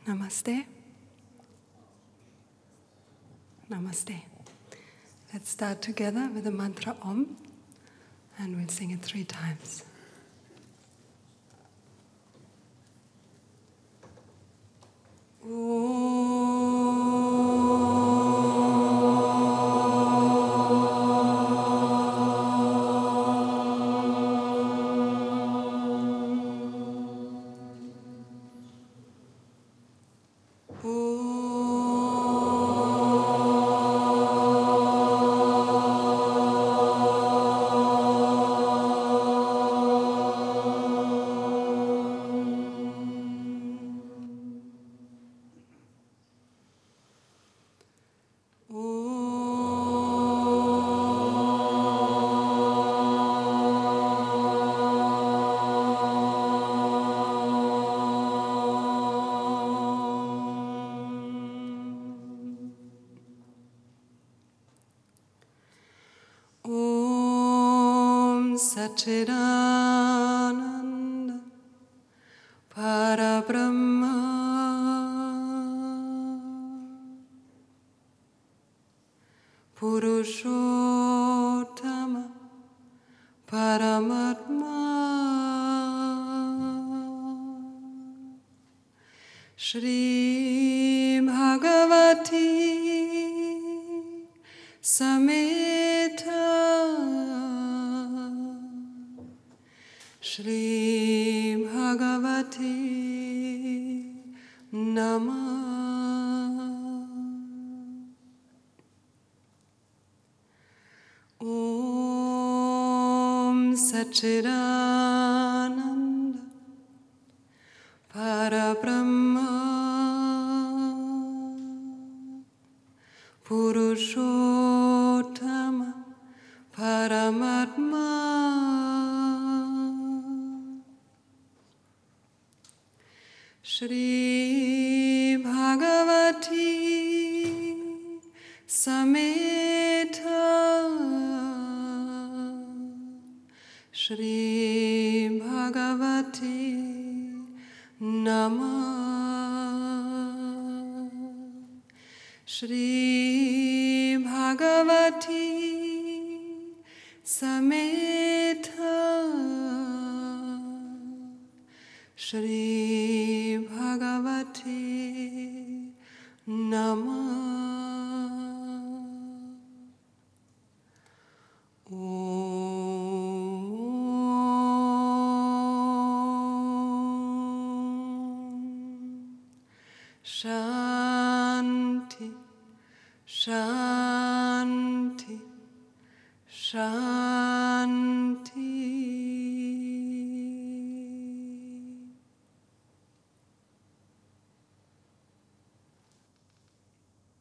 Namaste. Namaste. Let's start together with the mantra Om, and we'll sing it 3 times. Satchidananda Parabrahma Purushottama Paramatma Shri Bhagavati Sameta Shri Bhagavati Namah. Om Satchidananda Parabrahma Purushottama Paramatma Shri Bhagavati Sameta Shri Bhagavati Namah. Shri Bhagavati Sameta Shri Bhagavati Namah. Shanti, Shanti, Shanti.